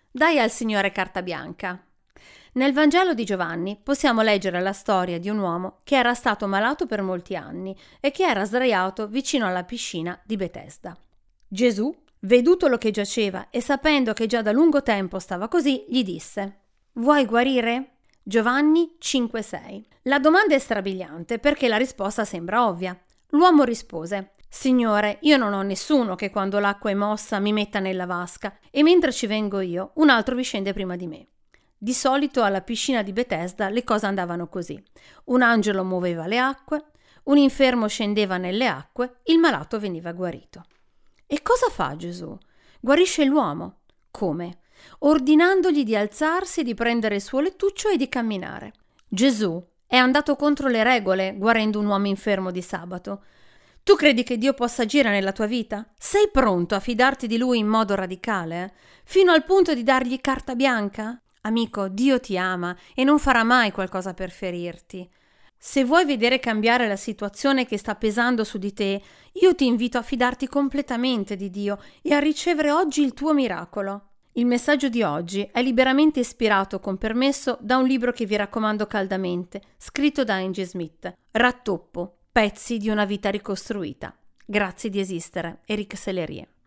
Dai al Signore carta bianca. Nel Vangelo di Giovanni possiamo leggere la storia di un uomo che era stato malato per molti anni e che era sdraiato vicino alla piscina di Betesda. Gesù, vedutolo che giaceva e sapendo che già da lungo tempo stava così, gli disse: «Vuoi guarire?» Giovanni 5,6. La domanda è strabiliante perché la risposta sembra ovvia. L'uomo rispose: «Signore, io non ho nessuno che quando l'acqua è mossa mi metta nella vasca e mentre ci vengo io, un altro vi scende prima di me». Di solito alla piscina di Betesda le cose andavano così. Un angelo muoveva le acque, un infermo scendeva nelle acque, il malato veniva guarito. E cosa fa Gesù? Guarisce l'uomo. Come? Ordinandogli di alzarsi, di prendere il suo lettuccio e di camminare. Gesù è andato contro le regole guarendo un uomo infermo di sabato. Tu credi che Dio possa agire nella tua vita? Sei pronto a fidarti di Lui in modo radicale? Fino al punto di dargli carta bianca? Amico, Dio ti ama e non farà mai qualcosa per ferirti. Se vuoi vedere cambiare la situazione che sta pesando su di te, io ti invito a fidarti completamente di Dio e a ricevere oggi il tuo miracolo. Il messaggio di oggi è liberamente ispirato con permesso da un libro che vi raccomando caldamente, scritto da Angie Smith, Rattoppo, pezzi di una vita ricostruita. Grazie di esistere, Eric Sellerie.